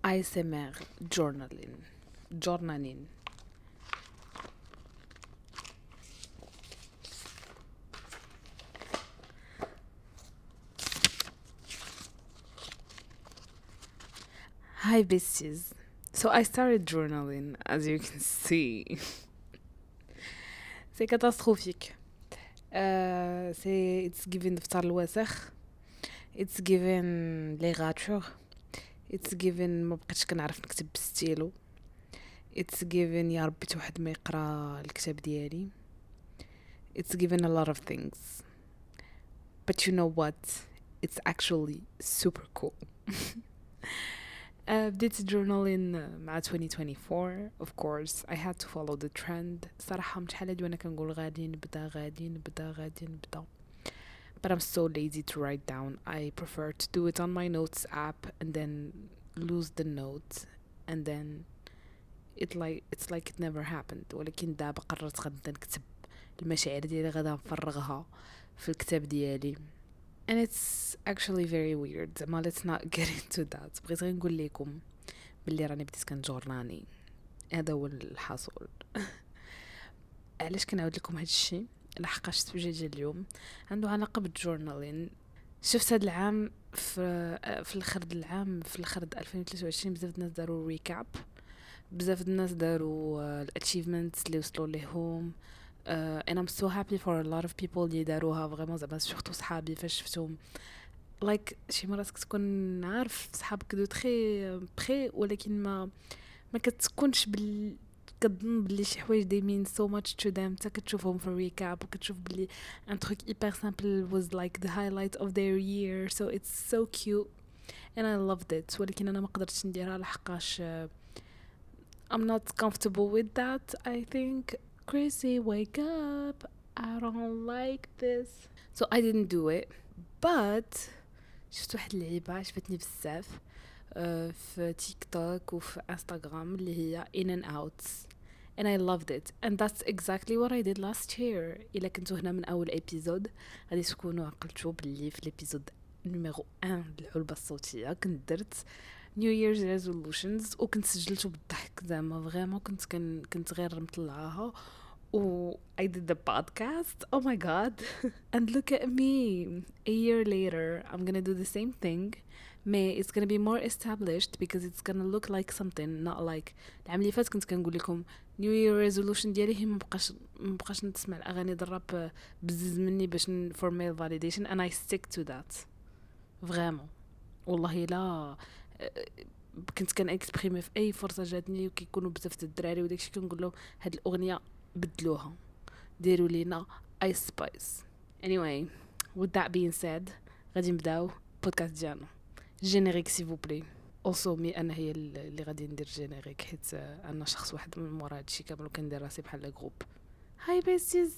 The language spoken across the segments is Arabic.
ASMR journaling. Hi besties. So I started journaling, as you can see. C'est catastrophique. It's given دفتر الوسخ. It's given les ratures. It's given ما بقيتش كنعرف نكتب بالستيلو. It's given يا ربي واحد ما يقرا الكتاب ديالي. It's given a lot of things. But you know what? It's actually super cool. بديت journaling مع 2024. Of course I had to follow the trend. صراحة من شحال هادي وانا كنقول غادي نبدا. But I'm so lazy to write down. I prefer to do it on my notes app and then lose the notes and then it's like it never happened. ولكن دابا قررت غدا نكتب المشاعر ديالي غدا نفرغها في الكتاب ديالي. And it's actually very weird. زعما let's not get into that. بغيت غير نقول لكم باللي راني بديت كنجورناني. هذا هو الحاصل. علاش كنعاود لكم هذا الشيء؟ لحقاش السوجي ديال اليوم عنده علاقه بالجورنالين. شفت هذا العام في الاخر العام في الاخر 2023 بزاف الناس داروا ريكاب. بزاف الناس داروا الاتشيفمنتس اللي وصلوا ليهم. and I'm so happy for a lot of people اللي داروها فريمون. زعما سورتو صحابي فاش شفتهم like شي مرات كتكون عارف صحابك دو تري ولكن ما كتكونش كتظن بلي شي حوايج they mean so much to them تا كتشوفهم في الريكاب وكتشوف بلي ان تروك hyper simple was like the highlight of their year, so it's so cute and I loved it. ولكن انا ما قدرتش نديرها لحقاش I'm not comfortable with that. I think Chrissy, wake up, I don't like this, so I didn't do it. But شفت واحد اللعيبه عجبتني بزاف في تيك توك وفي انستغرام اللي هي in and outs and I loved it and that's exactly what I did last year. إلا كنتو هنا من أول إبيزود غادي تكونوا عقلتوا باللي في الإبيزود نيميرو 1 العلبة الصوتية كنت درت New Year's resolutions وكنت سجلته بالضحك. زعما فريمون كنت غير مطلعاها و I did the podcast. Oh my god. And look at me. A year later I'm gonna do the same thing. It's gonna be more established because it's gonna look like something, not like العام اللي فات كنت كنقول لكم New Year resolution ديالي هي ما بقاش نسمع الاغاني الراب بزز مني باش for male validation and I stick to that. vraiment والله لا كنت كنكسبريمي في اي فرصه جاتني وكيكونوا بزاف الدراري وداكشي كنقول لهم هاد الاغنيه بدلوها ديروا لينا ايس سبايس. anyway with that being said غادي نبداو بودكاست ديالنا. جينيريك سي فو بلي. also مي انا هي اللي غادي ندير جينيريك حيت انا شخص واحد من مورا هادشي كامل وكندير راسي بحال جروب. هاي بيستيز.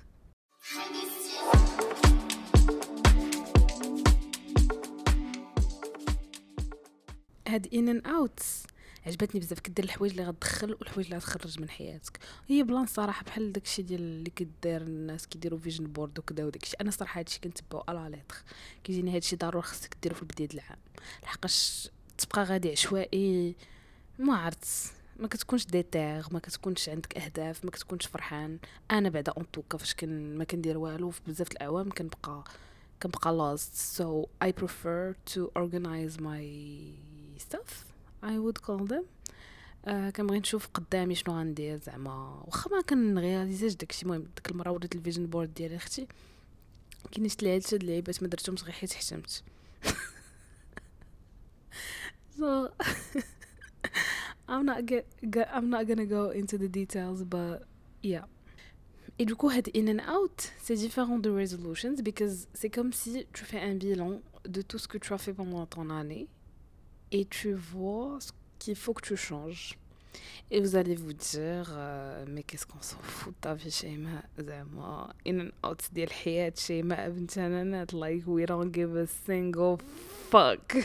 هاد ان اند اوتس عجبتني بزاف. كدير الحوايج اللي غتدخل والحوايج اللي غتخرج من حياتك. هي بلان صراحه بحال داكشي ديال اللي كدير الناس كيديروا فيجن بورد وكذا وداكشي. انا صراحه هادشي كنتبعو على ليتر كيجيني هادشي ضروري خصك ديرو في بدايه العام لحقاش تبقى غادي عشوائي ما عرفت ما كتكونش ديتير ما كتكونش عندك اهداف ما كتكونش فرحان. انا بعدا اون توكا فاش ما كندير والو في بزاف الاعوام كنبقى lost. So I prefer to organize my stuff I would call them. كنبغي نشوف قدامي شنو غندير زعما واخا ما كنغياليزيش داكشي. المهم ديك المره وريت الفيجن بورد ديال اختي كاين شي لعيبات ما درتهمش غير حيت حشمت. so I'm not gonna go into the details but yeah. Et du coup, in and out, c'est différent de resolutions because c'est comme si tu fais un bilan de tout ce que tu as fait pendant ton année et tu vois ce qu'il faut que tu changes. Et vous allez vous dire mais qu'est-ce qu'on s'en fout de ta vie شيماء زعما in and out ديال الحياة شيماء بنت نانات like we don't give a single fuck.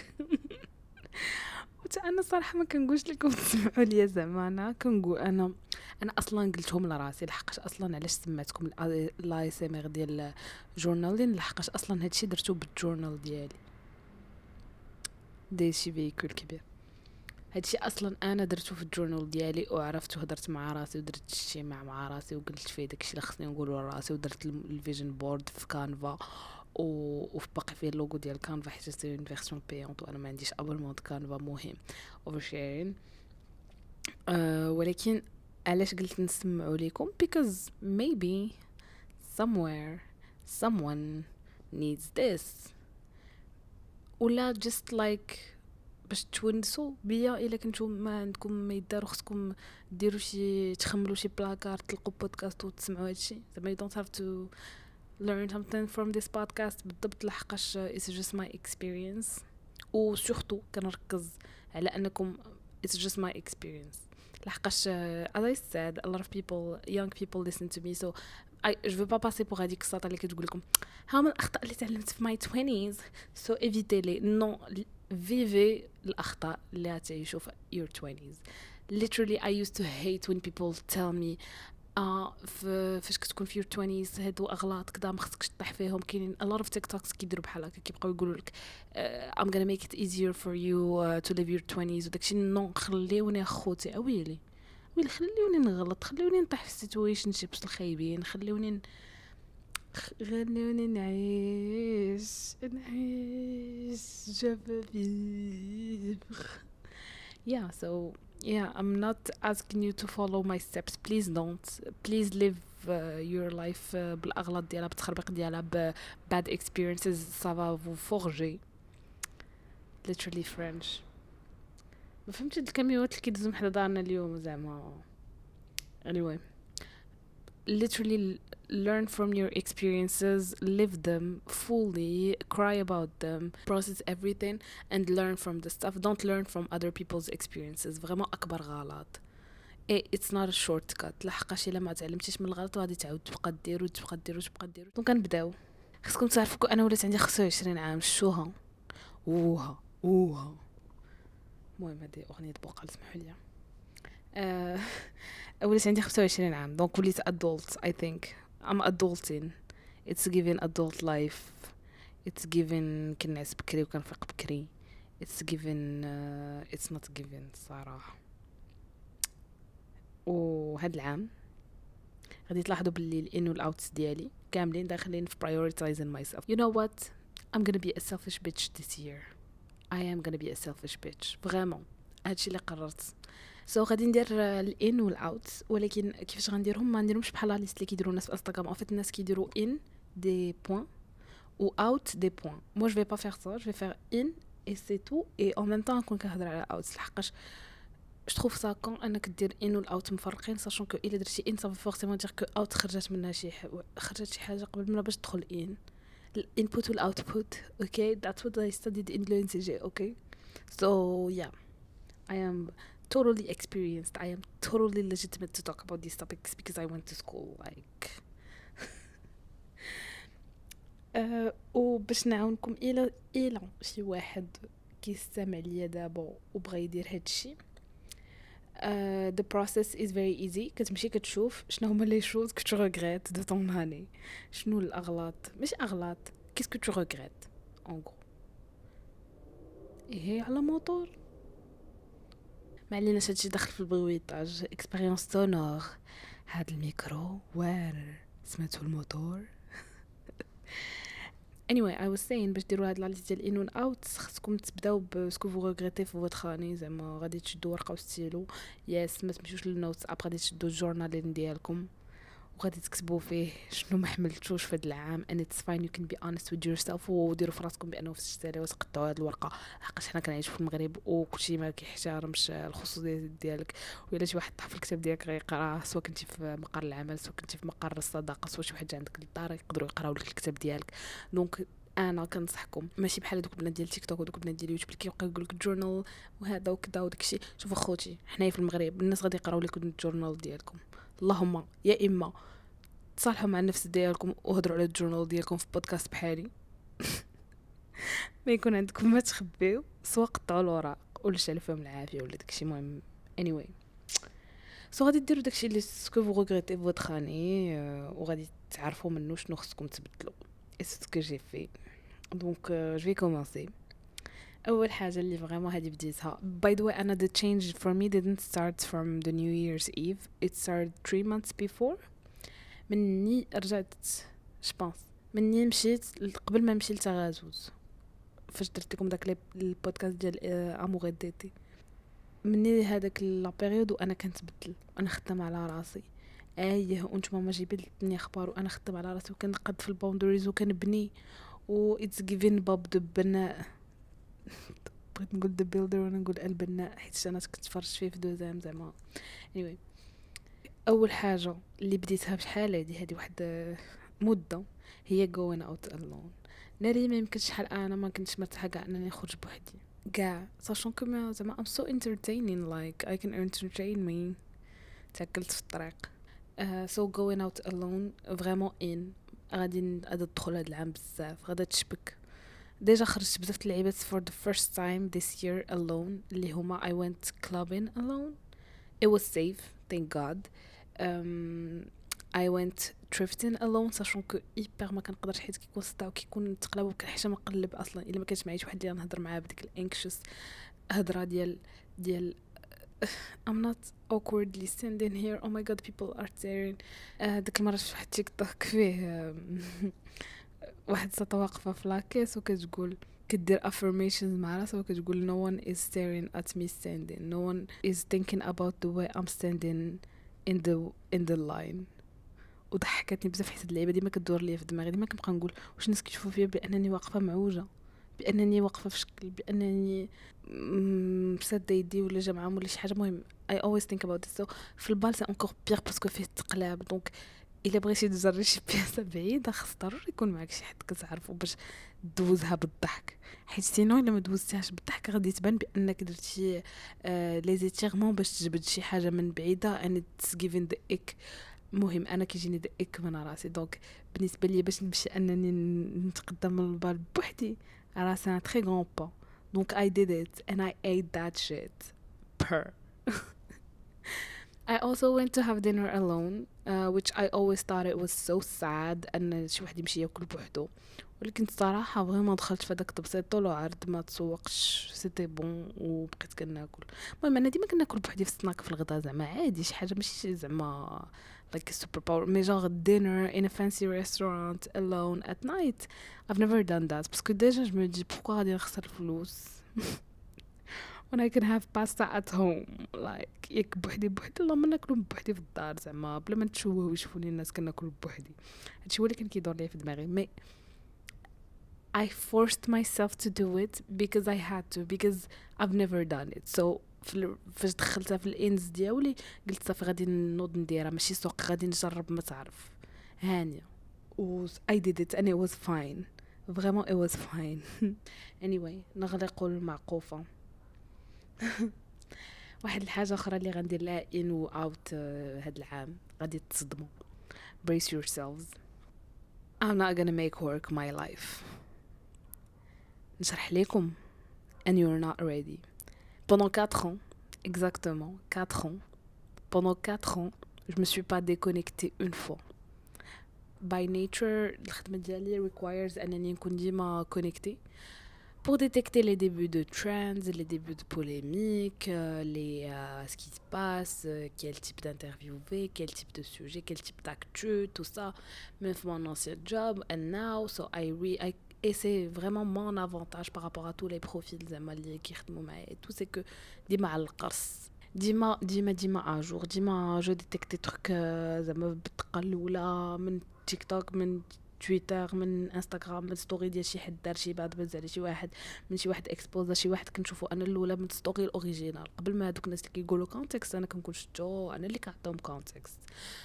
انا صراحه ما كنقولش لكم تسمعوا ليا زعما انا كنقول انا اصلا قلتهم لراسي لحقاش اصلا علاش سمعتكم الاي سي ام ار ديال جورنالين لحقاش اصلا هادشي درتو بالجورنال ديالي دي شي فيكول كبير. هادشي اصلا انا درته في الجورنال ديالي وعرفت وهضرت مع راسي ودرت اجتماع مع راسي وقلت فيه داكشي اللي خصني نقوله لراسي ودرت الفيجن بورد في كانفا وفي باقي فيه اللوغو ديال كانفا حيت سي اون فيرسيون بيونط وانا ما عنديش ابونمون كانفا مهم اوفر شيرين. ولكن علاش قلت نسمعوا لكم because maybe somewhere someone needs this ولا just like باش تونسوا بيا الا كنتو ما عندكم ما يدار خصكم ديروا شي تخملوا شي بلاكار تلقوا بودكاست وتسمعوا هادشي زعما you don't have to learn something from this podcast بالضبط لحقاش it's just my experience وسورتو كنركز على انكم it's just my experience لحقاش as I said a lot of people young people listen to me so je veux pas passer pour هذيك الساطه اللي كتقول لكم ها من الاخطاء اللي تعلمت في my 20s so évitez les non vivez الاخطاء اللي تعيشوا في your 20s. literally I used to hate when people tell me فاش كتكون في your 20s هادو اغلاط كدا ما خصكش تطيح فيهم. كاينين a lot of TikToks كيديروا بحال هكا كيبقاو يقولوا لك I'm gonna make it easier for you to live your 20s وداكشي نو خليوني اخوتي ويلي خليوني نغلط خليوني نطيح في سيتويشن شيبس الخايبين خليوني نعيش je veux vivre. Yeah, so yeah, I'm not asking you to follow my steps. Please don't. Please live your life بالاغلاط ديالها بالتخربيق ديالها bad experiences. Ça va vous forger. Literally French. ما فهمتش هاد الكاميوات اللي كيدوزو حدا دارنا اليوم زعما. Anyway, literally learn from your experiences, live them fully, cry about them, process everything and learn from the stuff. Don't learn from other people's experiences. vraiment اكبر غلط. it's not a shortcut. لحقاش الا ما تعلمتيش من الغلط غادي تعاود تبقى دير دونك كنبداو. خصكم تعرفوا انا ولات عندي 25 عام شوها اوها المهم هذه اغنيه بوقال سمحوا لي. ولات عندي 25 عام دونك وليت adult. I think I'm adulting. It's given adult life. It's given كنعس بكري وكنفيق بكري. It's given it's not given صراحة. وهاد العام غادي تلاحظوا باللي الان والاوتس ديالي كاملين داخلين في prioritizing myself. You know what? I'm gonna be a selfish bitch this year. I am gonna be a selfish bitch. vraiment هادشي اللي قررت. سو غادي ندير الان والاوت ولكن كيفاش غنديرهم ما نديرهمش بحال ليست اللي كيديروا الناس في انستغرام. اوفيت الناس كيديروا ان دي بوين و اوت دي بوين. مو جو في با فير سا جو في فير ان اي سي تو اي ان ميم طون نكون كنهضر على اوت لحقاش جو تروف سا كون انك دير ان والاوت مفرقين ساشون كو الا درتي ان صافي فورسيمون دير كو اوت خرجت منها شي حاجه قبل منها باش تدخل ان الانبوت والاوتبوت. اوكي that's what I studied in l'ENCG. okay so yeah I am totally experienced. I am totally legitimate to talk about these topics because I went to school like وباش نعاونكم الى شي واحد كيستمع ليا دابا وبغى يدير هادشي. the process is very easy. كتمشي كتشوف شنو هما لي شوز que tu regrettes de ton année. شنو الاغلاط مش اغلاط qu'est-ce que tu regrettes en gros. هي على موتور ما عليناش هادشي داخل في البرويطاج. اكسبيريونس سونور هاد الميكرو واعر سمعتو الموتور. anyway I was saying باش ديروا هاد لا ليست ديال ان و اوت خصكم تبداو بسكو فو ريغريتي في فوت خاني. زعما غادي تشدوا ورقه وستيلو ياس ما تمشيوش للنوتس ابري غادي تشدوا الجورنال ديالكم وغادي تكتبوا فيه شنو ما حملتوش في هذا العام and it's fine you can be honest with yourself وديروا في راسكم بانه في الشتاء وتقطعوا هذه الورقه لحقاش حنا كنعيشوا في المغرب وكلشي ما كيحترمش الخصوصيه ديالك. وإلا شي واحد طاح في الكتاب ديالك غيقرا سواء كنتي في مقر العمل سواء كنتي في مقر الصداقه سواء شي واحد جا عندك للدار يقدروا يقراو لك الكتاب ديالك. دونك انا كنصحكم ماشي بحال دوك البنات ديال تيك توك ودوك البنات ديال يوتيوب اللي كيبقاو يقول لك جورنال وهذا وكذا وداكشي. شوفوا خوتي حنايا في المغرب الناس غادي يقراو لكم الجورنال ديالكم. اللهم يا اما تصالحوا مع النفس ديالكم وهضروا على الجورنال ديالكم في بودكاست بحالي ما يكون عندكم ما تخبيو سواء قطعوا الوراق ولا شالوا فيهم العافيه ولا داكشي. المهم anyway سو غادي ديروا داكشي اللي سكو فو ريغريتي فوت خاني وغادي تعرفوا منه شنو خصكم تبدلوا. et c'est ce que j'ai fait. donc je vais commencer. اول حاجه اللي فريمون هذه بديتها by the way انا the change for me didn't start from the New Year's Eve, it started 3 months before. مني رجعت جبونس مني مشيت قبل ما نمشي لتغازوز، فاش درت لكم داك البودكاست ديال اموغ ديتي. مني هذاك لا بيريود وانا كنتبدل، انا خدام على راسي وانت ماما جيبتني اخبار وانا خدام على راسي وكنقد في الباوندريز وكنبني و اتس جيفين باب دو بناء. بغيت نقول ذا بيلدر وانا نقول البناء حيت انا كنت تفرجت فيه في دوزام زعما. anyway اول حاجه اللي بديتها بشحال هذه واحد مده هي going out alone. ناري ما يمكنش شحال انا ما كنتش مرتاحه كاع انني نخرج بوحدي كاع ساشون كما زعما I'm so entertaining like I can entertain me. تاكلت في الطريق so going out alone vraiment in غادي ندخل هذا العام بزاف غادا تشبك. ديجا خرجت بزاف اللعيبات for the first time this year alone اللي هما I went clubbing alone, it was safe thank god. I went thrifting alone sachant que hyper ما كنقدرش حيت كيكون صداع وكيكون تقلب كنحشى ما نقلب اصلا الا ما كانش معايا شي واحد اللي نهضر معاه بديك الانكشس هضره ديال I'm not awkwardly standing here oh my god people are staring. ديك المره شفت واحد تيك توك فيه واحد سطا واقفه في لاكيس وكتقول كدير affirmations مع راسها وكتقول no one is staring at me standing, no one is thinking about the way I'm standing in the line. وضحكتني بزاف حيت اللعيبه ديما كدور ليا في دماغي، ديما كنبقى نقول واش الناس كيشوفوا فيا بانني واقفه معوجه، بانني واقفه في شكل، بانني مساده يدي ولا جمعهم ولا شي حاجه. مهم I always think about this. So في البال سي انكور بيغ باسكو فيه التقلاب. دونك الا بغيتي تجري شي بياسه بعيده خص ضروري يكون معك شي حد كتعرفو باش دوزها بالضحك، حيت سينو الا ما دوزتيهاش بالضحك غادي تبان بانك درتي لي زيتيرمون باش تجبد شي حاجه من بعيده and it's giving the ick. مهم انا كيجيني د اك من راسي. دونك بالنسبه لي باش نمشي انني نتقدم من البال بوحدي راه سي ان تري غون با. دونك I did it and I ate that shit per. I also went to have dinner alone, which I always thought it was so sad ان شي واحد يمشي ياكل بوحدو، ولكن الصراحه فريمون دخلت في داك التبسيط طول العرض ما تسوقش سيتي بون وبقيت كناكل. المهم انا ديما كناكل بوحدي في السناك في الغداء زعما عادي شي حاجه ماشي زعما like a superpower. Mais genre dinner in a fancy restaurant alone at night, I've never done that. Parce que déjà je me dis pourquoi غادي نخسر الفلوس when I can have pasta at home. like ياك بوحدي اللهم ناكلو بوحدي في الدار زعما بلا ما نتشوه ويشوفوني الناس كناكلو بوحدي. هادشي هو اللي كان كيدور ليا في دماغي. مي I forced myself to do it because I had to, because I've never done it. So فاش دخلتها في الانز ديالي قلت صافي غادي نوض نديرها ماشي سوق غادي نجرب ما تعرف هانيه و I did it and it was fine vraiment it was fine. anyway نغلق المعقوفه. واحد الحاجه اخرى اللي غندير لها in و out هاد العام غادي تصدموا. brace yourselves, I'm not gonna make work my life. نشرح لكم and you're not ready. Pendant 4 ans, exactement 4 ans, pendant 4 ans, je me suis pas déconnectée une fois. By nature, الخدمة ديالي requires أنني نكون ديما connectée pour détecter les débuts de trends, les débuts de polémiques, ce qui se passe, quel type d'interviewé, quel type de sujet, quel type d'actu, tout ça. Même mon ancien job, and now, so et c'est vraiment mon avantage par rapport à tous les profils زعما qui يخدموا معايا et tout, c'est que ديما على القرص، ديما اجور، ديما جو ديتيكتي تروك زعما بالدقه الاولى من تيك توك من تويتر من انستغرام من ستوري ديال شي حد دار شي بعض بز على شي واحد من شي واحد اكسبوزا شي واحد كنشوفو انا الاولى من ستوري الاوريجينال قبل ما هذوك الناس اللي كيقولوا كونتكست انا كنكون شفتو انا اللي كنعطيهم كونتكست.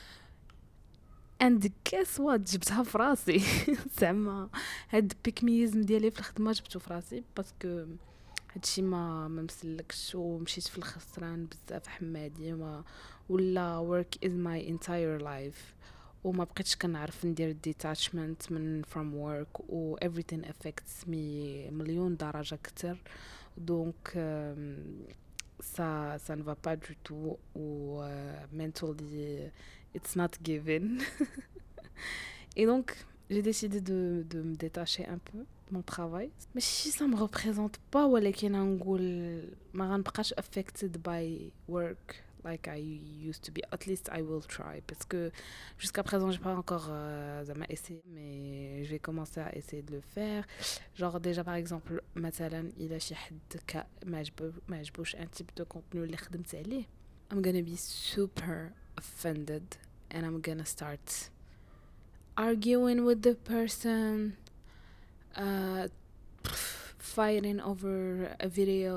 اند guess what جبتها في راسي. زعما هاد البيكميزم ديالي في الخدمه جبتو في راسي باسكو هادشي ما مسلكش ومشيت في الخسران بزاف حمادي ولا work is my entire life وما بقيتش كنعرف ندير detachment من from work و everything affects me مليون درجة كتر. دونك ça ne va pas du tout ou mentally it's not given. Et donc j'ai décidé de me détacher un peu mon travail ماشي ça me représente pas ولكن نقول ما غنبقاش affected by work like I used to be. At least I will try parce que jusqu'à présent j'ai pas encore زعما essayé mais je vais commencer à essayer de le faire. Genre déjà par exemple مثلا إلا شي حد ما عجبوش un type de contenu اللي خدمت عليه I'm gonna be super offended and I'm gonna start arguing with the person, fighting over a video.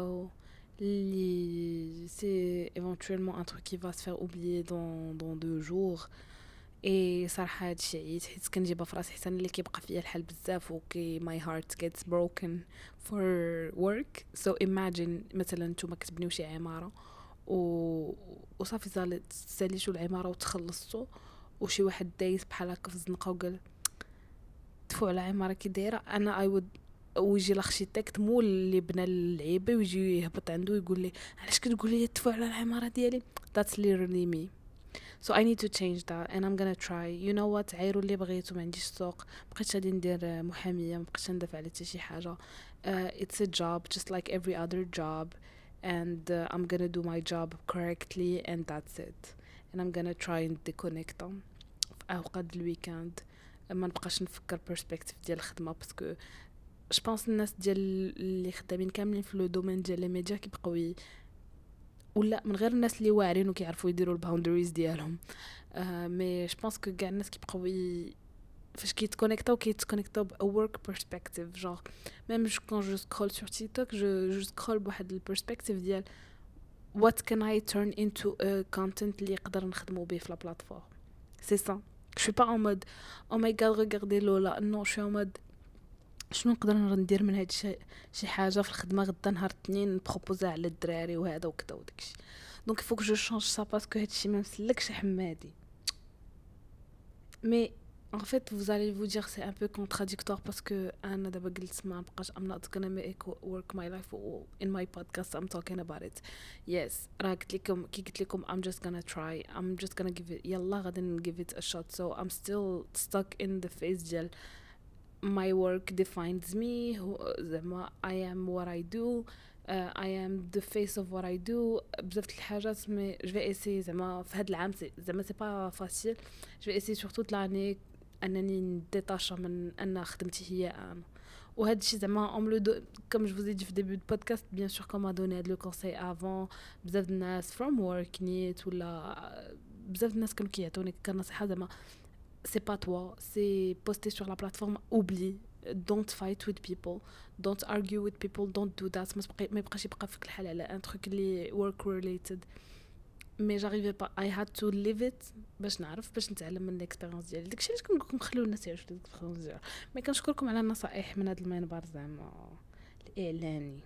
C'est éventuellement un truc qui va se faire oublier dans 2 jours. Et صراحة هادشي عييت حيت كنجيبها في راسي حتى اللي كيبقى فيا الحال بزاف my heart gets broken for work. So imagine مثلا نتوما كتبنيو شي عمارة وصافي ساليتو العمارة وتخلصتو وشي واحد دايز بحال هكا في الزنقة وقال دفعوا على عمارة كي دايرة انا ويجي الاركيتكت مول اللي بنى اللعيبه ويجي يهبط عنده ويقول لي علاش كتقول لي دفعوا على العمارة ديالي. That's literally me. So I need to change that and I'm gonna try. You know what, عيروا اللي بغيتو ما عنديش السوق بقيتش غادي ندير محامية ما بقيتش ندافع على حتى شي حاجة. It's a job just like every other job and I'm gonna do my job correctly and that's it. And I'm gonna try and déconnect في اوقات الويكاند ما نبقاش نفكر perspective ديال الخدمة باسكو je pense الناس ديال اللي خدامين كاملين في لو دومين ديال لي ميديا كيبقاو ولا من غير الناس اللي واعرين وكيعرفوا يديروا الباوندريز ديالهم مي جو بونس كو كاع الناس كيبقاو فاش كيتكونيكتاو ب work perspective genre même quand je scroll sur TikTok je scroll بواحد البرسبكتيف ديال what can I turn into a content اللي يقدر نخدمو به في لا بلاتفورم. c'est ça je suis pas en mode oh my god regardez Lola. non je suis en mode شنو نقدر ندير من هاد شي حاجه في الخدمه غدا نهار الاثنين نبروبوزا على الدراري وهذا وكذا وداكشي. دونك فوك جو شونج سا باسكو هادشي ما مسلكش حمادي. مي en fait vous allez vous dire c'est un peu contradictoire parce que انا دابا قلت ما بقاش I'm not gonna make work my life in my podcast I'm talking about it. yes راه قلت لكم كي قلت لكم I'm just gonna try I'm just gonna give it يلا غادي give it a shot. so I'm still stuck in the phase ديال my work defines me. زعما I am what I do. I am the face of what I do. بزاف الحاجات مي je vais essayer زعما في هاد العام زعما c'est pas facile. je vais essayer surtout l'année انني نديتاشا من ان خدمتي هي انا وهذا الشيء زعما on me le comme je vous ai dit في début de podcast bien sûr qu'on m'a donné le conseil avant بزاف الناس from work نيت ولا بزاف الناس كانوا كيعطوني كنصيحه زعما c'est pas toi, c'est posté sur la plateforme, oublie, don't fight with people, don't argue with people, don't do that. ما يبقاش يبقى فيك الحال على un truc اللي work related. mais j'arrivais pas, I had to live it باش نعرف باش نتعلم من الاكسبيرينس ديالي. داكشي علاش كنقول لكم خليو الناس يعيشوا الاكسبيرينس ديالهم. مي كنشكركم على النصائح من هذا المنبر زعما الاعلاني.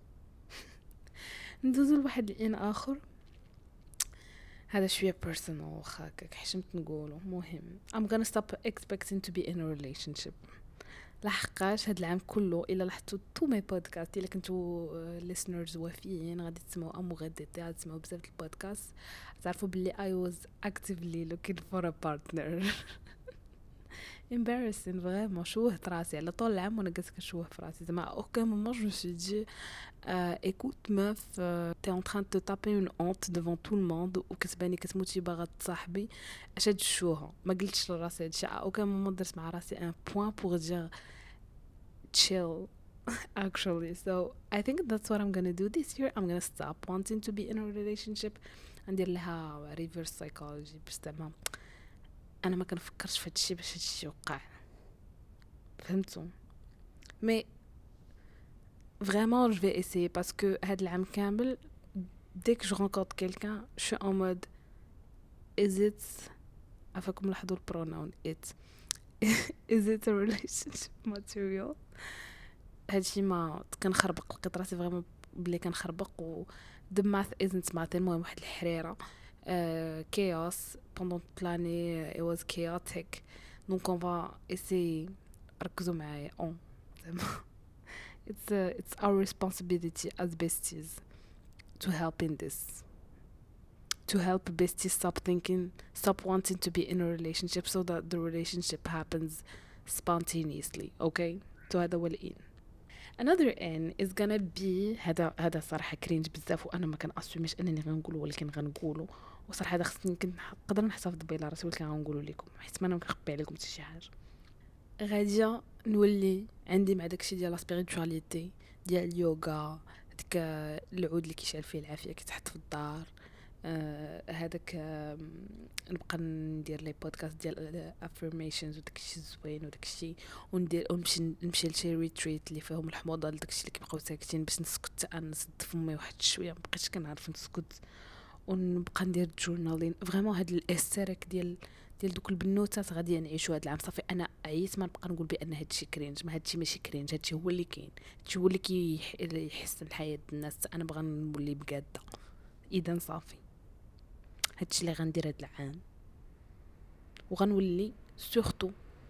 ندوزو لواحد الان اخر هذا شوية personal واخا هكاك حشمت نقوله. مهم I'm gonna stop expecting to be in a relationship. لحقاش هاد العام كله الا لاحظتوا تو مي بودكاست الا كنتوا listeners وفيين غادي تسمعوا غادي تسمعوا بزاف البودكاست تعرفوا باللي I was actively looking for a partner. embarrassing vraiment. شوهت راسي على طول العام وانا قلت كنشوه في راسي زعما اوكي مومون جو سي دي écoute meuf t'es en train de te taper une honte devant tout le monde وكتباني كتموتي باغا تصاحبي اش هاد الشوهه. ما قلتش لراسي هادشي اوكي مومون درت مع راسي ان بوين pour dire chill actually. so I think that's what I'm gonna do this year. I'm gonna stop wanting to be in a relationship ندير لها reverse psychology باش زعما انا ما كنفكرش في هادشي باش هادشي يوقع. فهمتوا؟ مي vraiment je vais essayer parce que هاد العام كامل dès que je rencontre quelqu'un je suis en mode is it افاكم لاحظوا البروناون it is it a relationship material. هادشي ما كنخربق لقيت راسي فريمون بلي كنخربق و the math isn't math. المهم واحد الحريره chaos pendant toute l'année it was chaotic donc on va essayer ركزوا معايا it's our responsibility as besties to help in this, to help besties stop wanting to be in a relationship so that the relationship happens spontaneously. okay, هذا هو الان. another ان is gonna be هذا صراحه كرينج بزاف، وانا ما كنأسوميش انني غنقول، ولكن غنقوله. وصراحه هذا خصني نقدر نحتفظ بلا راسي، ولكن غنقوله لكم حيت ما انا مخبي عليكم حتى شي حاجه. غادي نولي عندي مع داكشي ديال لا سبيريتواليتي، ديال اليوغا، ديك العود اللي كيشعل فيه العافيه كيتحط في الدار، هذاك نبقى ندير لي بودكاست ديال افيرميشنز وداكشي زوين وداكشي، نمشي لشي ريتريت اللي فيهم الحموضه لداكشي اللي كيبقاو ساكتين باش نسكت، انا نسد فمي واحد شويه، ما بقيتش كنعرف نسكت، ونبقى ندير جورنالين. فريمون هاد الاستيريك ديال دوك البنوتات غادي نعيشوا هاد العام. صافي انا عييت ما نبقى نقول بان هادشي كرينج، ما هادشي ماشي كرينج، هادشي هو اللي كاين، هادشي هو اللي كيحسن الحياه الناس. انا بغا نولي بقاده، اذا صافي هادشي اللي غندير هاد العام. وغنولي سورتو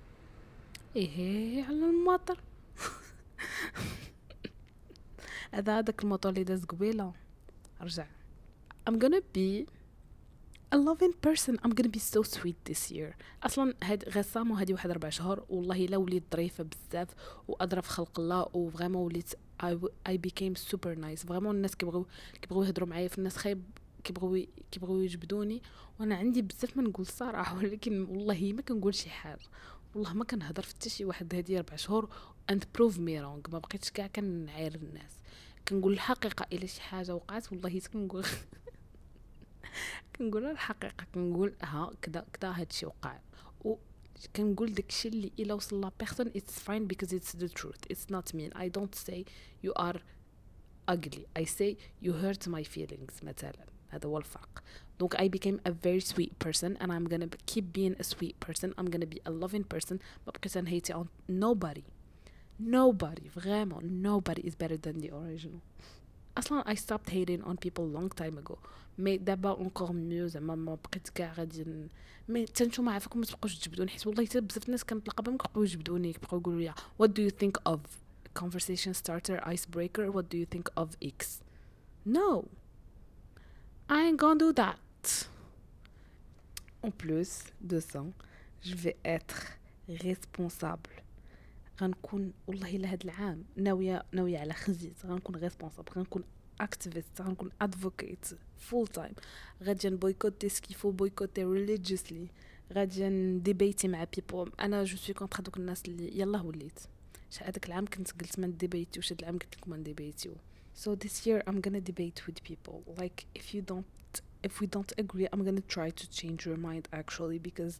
على المطر. هذا داك الموطور اللي داز قبيله رجع. I'm gonna be a loving person. I'm gonna be so sweet this year. اصلا هاد غسامه هادي واحد 4 شهور والله الا وليت ظريفه بزاف واظرف خلق الله، وفريمون وليت I became super nice. فريمون الناس كيبغيو يهضروا معايا في الناس خايب، كيبغيو يجبدوني، وانا عندي بزاف ما نقول الصراحه، ولكن والله ما كنقول شي حاجه، والله ما كنهضر في حتى شي واحد هادي 4 شهور and prove me wrong. ما بقيتش كاع كنعاير الناس، كنقول الحقيقه. الا شي حاجه وقعت والله كنقول كنقول الحقيقه، كنقول كذا هادشي وقع، كنقول داكشي اللي الا وصل لا بيرسون it's fine because it's the truth, it's not mean. I don't say you are ugly, I say you hurt my feelings مثلا. هذا هو الفرق. Donc I became a very sweet person and I'm gonna keep being a sweet person. I'm gonna be a loving person. ما بقيت نهيتي on nobody vraiment nobody is better than the original. اصلا I stopped hating on people long time ago. مي دابا encore mieux، زعما ما بقيت كاع غادي مي تنتوما عافاكم ما تبقاوش تجبدوني، حيت والله حتى بزاف الناس كنتلاقى بهم كيبقاو يجبدوني، كيبقاو يقولوا لي what do you think of conversation starter icebreaker, what do you think of X. No, I ain't gonna do that. En plus de ça, je vais être responsable. غنكون والله الا هاد العام ناويه على خزيت، غنكون ريسبونسابل، غنكون اكتيفيست، غنكون ادفوكيت فول تايم، غادي نبويكوتي سكيفو بويكوتي ريليجيوسلي، غادي نديبيتي مع بيبل. انا جو سوي كونطرا دوك الناس اللي يلا وليت هذاك العام كنت قلت ما نديبيتي، وش هاد العام قلت لكم ما نديبيتيو. So this year I'm gonna debate with people. Like if we don't agree, I'm gonna try to change your mind actually, because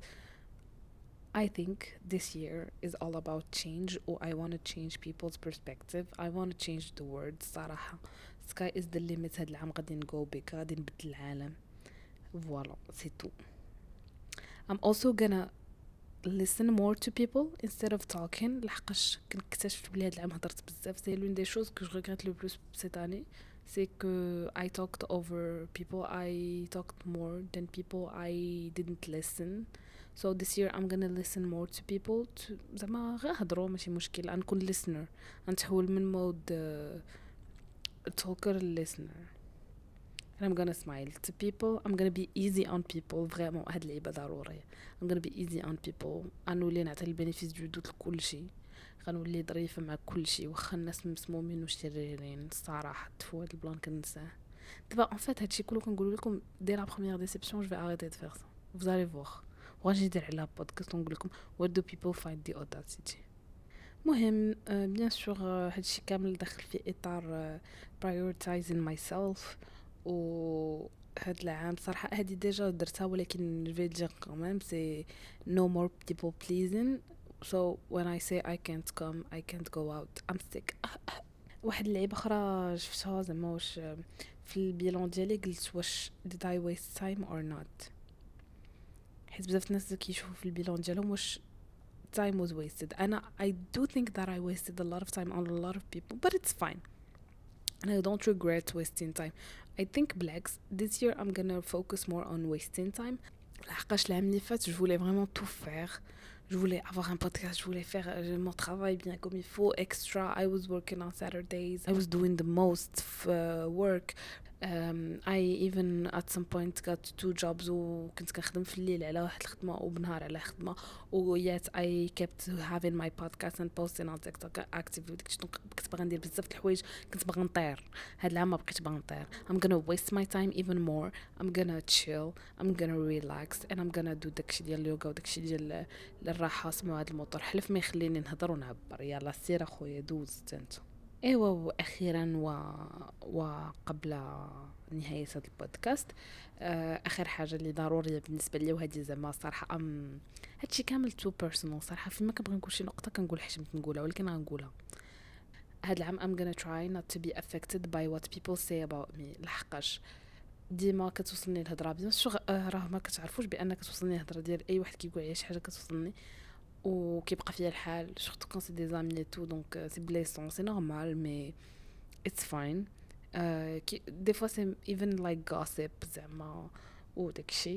I think this year is all about change, or I want to change people's perspective. I want to change the world صراحة. Sky is the limit. هاد العام غادي نgo big، غادي نبدل العالم. Voilà, c'est tout. I'm also gonna listen more to people instead of talking. لحقاش كنكتشف بلي هاد العام هضرت بزاف. C'est l'une des choses que je regrette le plus cette année. C'est que I talked over people. I talked more than people. I didn't listen. So this year I'm gonna listen more to people. زعما غير هضروا ماشي مشكل، غنكون listener، غنتحول من مود talker listener. and I'm gonna smile to people. I'm gonna be easy on people. vraiment هاد اللعيبه ضروريه. I'm gonna be easy on people. غنولي نعطي البينيفيس دو دوت لكل شيء، غنولي ظريفه مع كل شيء، واخا الناس مسمومين وشريرين الصراحه. تفو هاد البلان كنساه دابا. ان فات هادشي كله كنقول لكم دي لا بروميير ديسيبسيون. جو في arrêter de faire ça. vous allez voir. وغادي ندير على بودكاست ونقول لكم what do people find the audacity. مهم بيان سور هادشي كامل داخل في اطار prioritizing myself. و هاد العام صراحه هادي ديجا درتها، ولكن جو دير كمان سي no more people pleasing. so when I say I can't come, I can't go out, I'm sick. واحد اللعيبه اخرى شفتها زعما واش في البيلون ديالي قلت واش did I waste time or not. حيت بزاف الناس كيشوفوا في البيلون ديالهم واش time was wasted. أنا I do think that I wasted a lot of time on a lot of people, but it's fine and I don't regret wasting time. I think بالعكس this year I'm gonna focus more on wasting time. لحقاش العام اللي فات je voulais vraiment tout faire. Je voulais avoir un podcast, je voulais faire mon travail bien comme il faut, extra. I was working on Saturdays, I was doing the most work. I even at some point got 2 jobs وكنت كنخدم في الليل على واحد الخدمة وبنهار على خدمة yet I kept having my podcast and posting on TikTok active وداكشي كنت باغا ندير بزاف د الحوايج كنت باغا نطير هاد العام ما بقيتش باغا نطير I'm gonna waste my time even more I'm gonna chill I'm gonna relax and I'm gonna do داكشي ديال اليوغا وداكشي ديال الراحة سمعوا هاد الموتور حلف ما يخليني نهضر ونعبر يلا سير اخويا دوز انت ايوا واخيرا وقبل نهاية هذا البودكاست اخر حاجه اللي ضروريه بالنسبه لي وهذه زعما صراحه هادشي كامل تو بيرسونال صراحه فيما كنبغي نقول شي نقطه كنقول حشمت نقولها ولكن غنقولها هاد العام I'm gonna try not to be affected by what people say about me لحقاش ديما كتوصلني الهضره بيان سور راه ما كتعرفوش بان كتوصلني الهضره ديال اي واحد كيقول عليا شي حاجه كتوصلني وكيبقى فيا الحال surtout quand c'est des amis et tout donc c'est blessant c'est normal mais it's fine des fois c'est even like gossip زعما وداكشي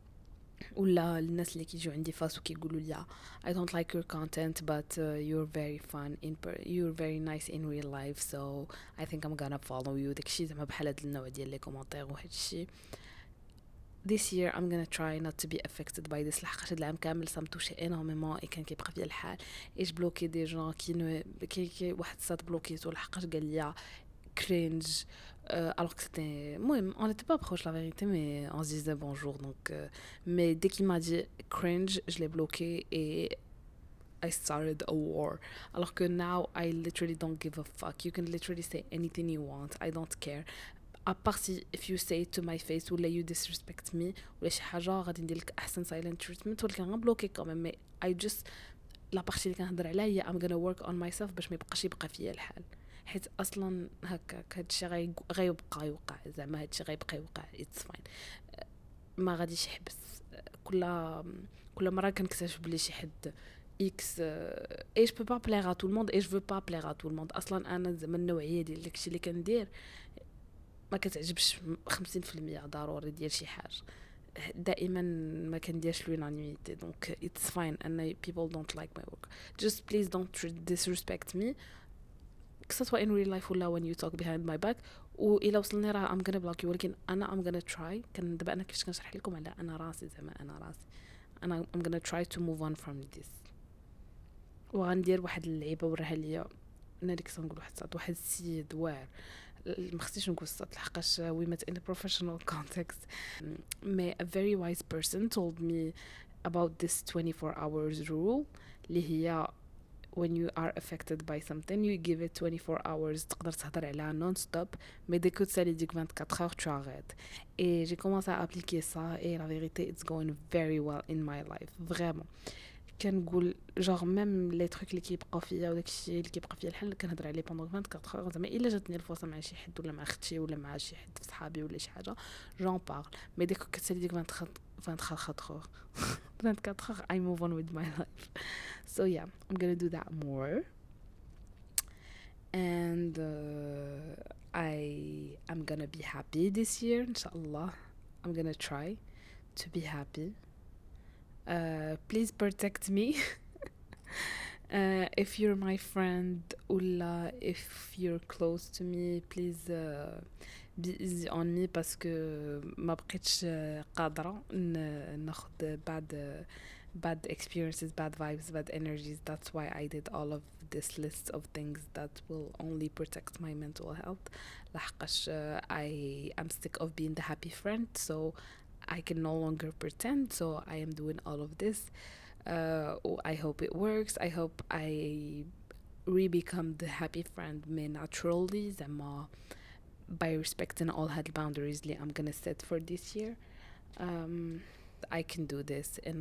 ولا الناس اللي كيجيو عندي فاس وكيقولوا لي I don't like your content but you're very fun you're very nice in real life so I think I'm gonna follow you داكشي زعما بحال هاد النوع ديال لي كومونتير وهادشي this year I'm gonna try not to be affected by this لحقاش هاد العام كامل ça me touche énormément et كان كيبقى فيا الحال ايش بلوكي دي جون كي واحد صات بلوكيتو لحقاش قال لي cringe alors que c'était moi on n'était pas proche la vérité mais on se disait bonjour donc mais dès qu'il m'a dit cringe je l'ai bloqué et I started a war alors que now I literally don't give a fuck you can literally say anything you want I don't care à part si if you say it to my face ولا you disrespect me ولا شي حاجه غادي ندير لك احسن silent treatment ولكن غنبلوكي كمان mais I just لا بارتي اللي كنهضر عليها هي I'm gonna work on myself باش ما يبقاش يبقى فيا الحال حيت اصلا هكاك هادشي غيبقى يوقع زعما هادشي غيبقى يوقع اتس فاين ما غاديش يحبس كل مره كنكتشف بلي شي حد اكس اي جو با بليغ ا تو الموند اي جو با بليغ ا تو الموند اصلا انا زعما النوعيه ديال داكشي اللي كندير ما كتعجبش 50% ضروري ديال شي حاجه دائما ما كنديرش لونانيميتي دونك اتس فاين ان people don't like my work just please don't disrespect me سواء in real life ولا when you talk behind my back وإلا وصلني راه I'm gonna block you ولكن أنا I'm gonna try دابا أنا كيفاش كنشرح لكم على أنا راسي زعما أنا I'm gonna try to move on from this وغندير واحد اللعيبة وراها ليا أنا ديك نقول واحد السيد واعر ما خصنيش نقول الصوت لحقاش we met in a professional context mais a very wise person told me about this 24 hours rule اللي هي when you are affected by something you give it 24 hours تقدر تهضر عليها non-stop mais dès que tu dis 24 heures tu arrêtes et j'ai commencé à appliquer ça et la vérité it's going very well in my life vraiment كنقول genre même les trucs اللي كيبقاو فيا وداكشي اللي كيبقى فيا الحل كنهضر عليه pendant 24 heures زعما الا جاتني الفرصه مع شي حد ولا مع اختي ولا مع شي حد في صحابي ولا شي حاجه j'en parle mais dès que كتسالي ديك 24 heures 24 heures I move on with my life so yeah I'm gonna do that more and I'm gonna be happy this year inshallah I'm gonna try to be happy please protect me if you're my friend or if you're close to me please be easy on me parce que ما بقيتش قادرة ناخد bad experiences bad vibes bad energies that's why I did all of this list of things that will only protect my mental health لحقاش I am sick of being the happy friend so I can no longer pretend so I am doing all of this I hope it works I hope I re-become the happy friend me naturally زعما by respecting all had boundaries that I'm gonna set for this year I can do this and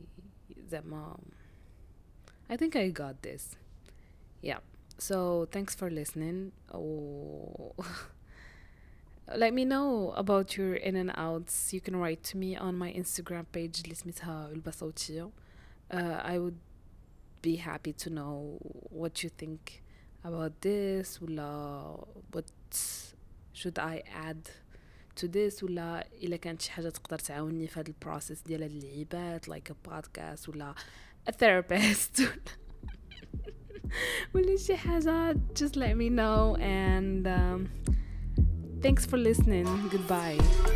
I think I got this yeah so thanks for listening let me know about your in and outs you can write to me on my Instagram page اللي سميتها علبة صوتية I would be happy to know what you think about this ولا what should I add to this ولا إلا كانت شي حاجة تقدر تعاوني في هذا البروسيس ديال هاد اللعيبات like a podcast ولا a therapist ولا شي حاجة just let me know and Thanks for listening. Goodbye.